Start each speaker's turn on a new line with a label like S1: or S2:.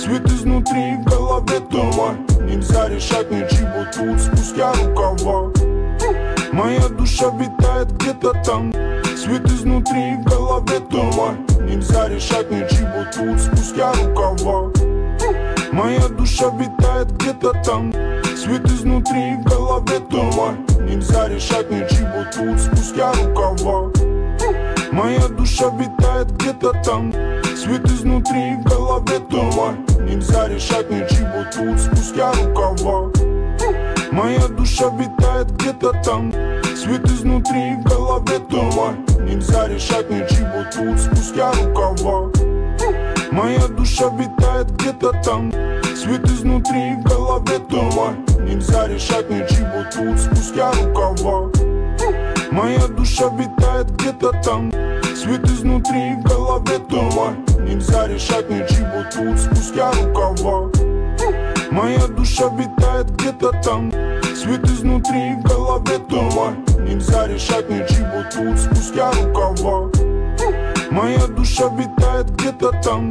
S1: Свет изнутри, в голове туман. Нельзя решать ничего тут спустя рукава. Моя душа витает где-то там. Свет изнутри, в голове туман. Нельзя решать ничего тут спустя рукава. Моя душа витает где-то там. Свет изнутри, в голове туман. Нельзя решать ничего тут спустя рукава. Моя душа витает где-то там. Свет изнутри, в голове туман. Нельзя решать ничего тут спустя рукава. Моя душа витает где-то там. Свет изнутри, в голове туман. Нельзя решать ничего тут спустя рукава. Моя душа витает где-то там. Свет изнутри, в голове туман. Нельзя решать ничего тут спустя рукава. Моя душа витает где-то там. Свет изнутри, в голове туман. Нельзя решать ничего тут спустя рукава. Моя душа витает где-то там. Свет изнутри, в голове туман. Нельзя решать ничего тут спустя рукава. Моя душа витает где-то там.